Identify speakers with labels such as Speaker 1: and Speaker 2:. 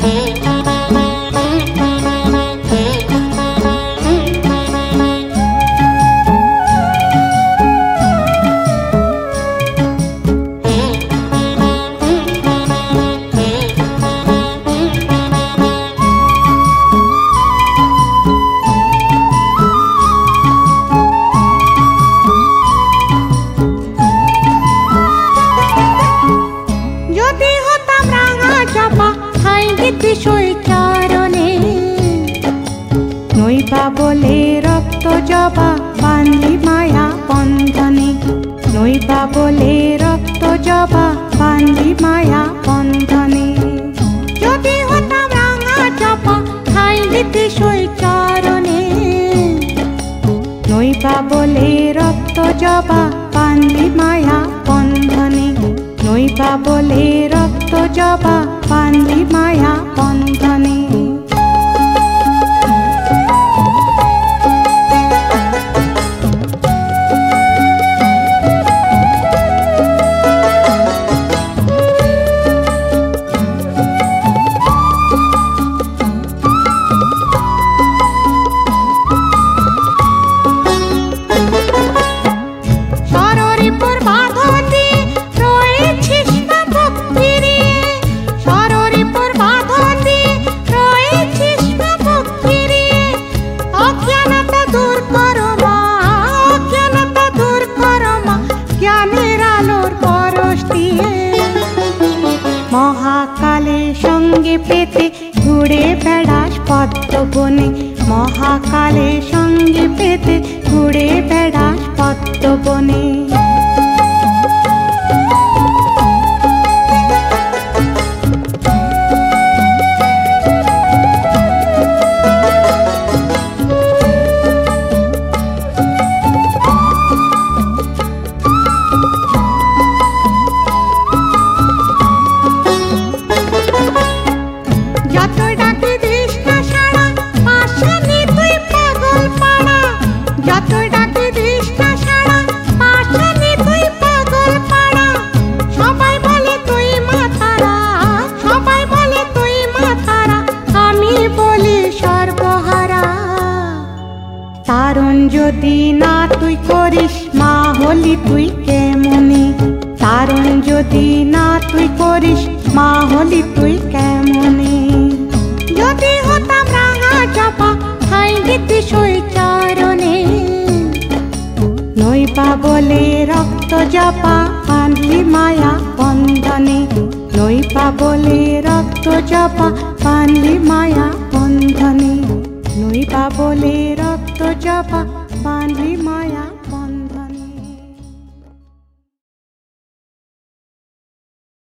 Speaker 1: নইবা বলে রক্ত জবা বাঁধলি মায়া বন্ধনে, নইবা বলে রক্ত জবা বাঁধলি মায়া বন্ধনে। যদি হতাম রাঙা জবা ঠাই দিতে সই চরণে, নইবা বলে রক্ত জবা বাঁধলি মায়া বন্ধনে, নইবা বলে রক্ত জবা বাঁধলি মায়া বন্ধনে। মহাকালের সঙ্গে পেতে ঘুরে বেড়াস পদ্ম বনে, মহাকালের সঙ্গে পেতে ঘুরে বেড়াস পদ্ম বনে। তারণ যদি না তুই করিস মা হলি তুই কেমনে, তারণ যদি না তুই করিস মা হলি তুই কেমনে। যদি হতাম রাঙা জবা ঠাই দিতে সই চরণে, নইবা বলে রক্ত জবা বাঁধলি মায়া বন্ধনে, নইবা বলে রক্ত জবা বাঁধলি মায়া বন্ধনে, নইবা বলে রক্ত জবা বাঁধলি মায়া